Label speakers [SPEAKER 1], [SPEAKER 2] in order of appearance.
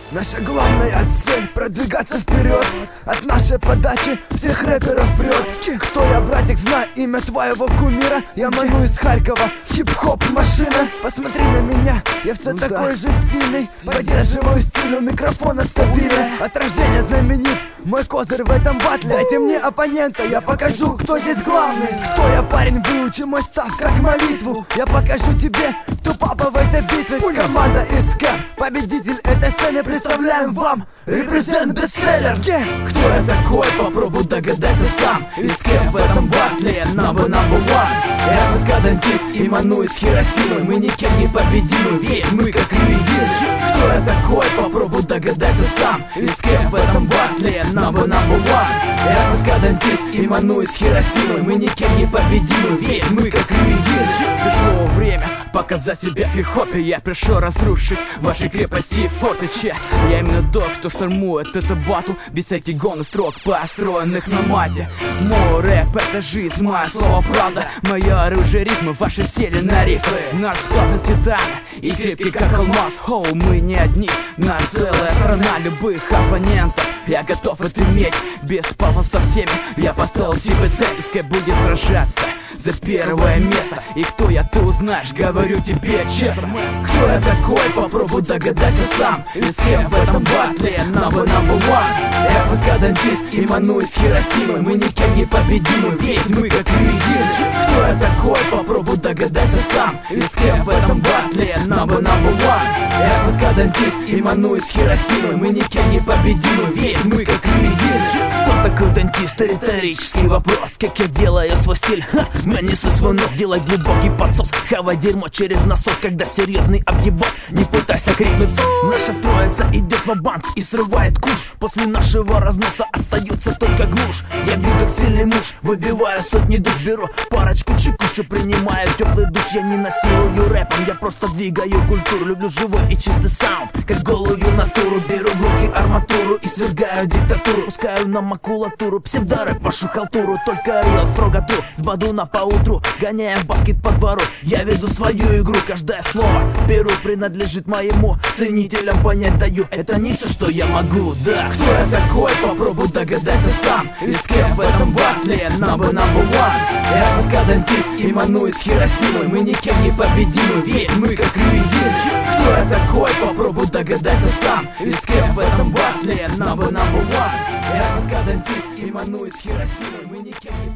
[SPEAKER 1] Наша главная цель — продвигаться вперед. От нашей подачи всех рэперов прет. Кто я, братик, знай имя твоего кумира. Я ману из Харькова, хип-хоп машина. Посмотри на меня, я все такой же стильный. Поддерживаю стиль, у микрофона стабильный. От рождения знаменит, мой козырь в этом батле. Дайте мне оппонента, я покажу, кто здесь главный. Кто я, парень, выучи мой став как молитву. Я покажу тебе, кто папа в этой битве. Команда из КЭП, победитель этой сцены. Представляем вам репрезент бестселлер. Кто я такой, попробуй догадайся сам. Из КЭП в этом батле number one. Я дантист и ману из Хиросимы. Мы никем не победимы, ведь мы как львидины. Кто я такой, попробуй догадайся сам. Из КЭП в этом батле number one. Я дантист и ману из Хиросимы. Мы никем не победимы, ведь мы как львидины.
[SPEAKER 2] Пришло время показать себя в хип-хопе. Я пришел разрушить ваши крепости и форты. Я именно тот, кто штурмует эту бату без всяких гон и строк, построенных на мате. Мой рэп — это жизнь, мое слово правда. Мое оружие ритмы, ваши сели на рифы. Наш склад из титана и крепкий как алмаз. Хоу, мы не одни, нас целая страна. Любых оппонентов я готов отыметь. Без пафоса в теме я поставил себе цель. Пускай будет сражаться за первое место. И кто я, ты узнаешь, говорю тебе честно.
[SPEAKER 1] Кто я такой, попробуй догадайся сам. Из КЭП в этом батле number one. Я дантист и ману из Хиросимы. Мы никем не победимы, ведь мы как львидины. Кто я такой, попробуй догадайся сам. Из КЭП в этом батле number one. Я дантист и ману из Хиросимы. Мы никем не победимы, ведь мы как львидины.
[SPEAKER 3] Кто такой дантист? Риторический вопрос. Как я делаю свой стиль? Я несу свой нос, делай глубокий подсос. Хавай дерьмо через насос, когда серьезный объебос. Не пытайся крикнуть. Наша троица идет ва-банк и срывает куш. После нашего разноса остается только глушь. Я бью как сильный муж, выбиваю сотни душ. Беру парочку чекушу, принимаю теплый душ. Я не насилую рэпом, я просто двигаю культуру. Люблю живой и чистый саунд, как голую натуру. Беру в руки арматуру и свергаю диктатуру. Пускаю на макулатуру, псевдорэп, вашу халтуру. Только реал строго тру, с баду на поутру. Гоняем баскет по двору, я веду свою игру. Каждое слово беру, принадлежит моему. Ценителям понять даю, это не все, что я могу, да.
[SPEAKER 1] Кто я такой, попробуй догадайся сам. Из КЭП в этом батле number one. Я дантист и ману из Хиросимы. Мы никем не победимы, ведь мы как львидины. Кто я такой, попробуй догадайся сам. Из КЭП в этом батле number one. Я дантист и ману из Хиросимы. Мы никем не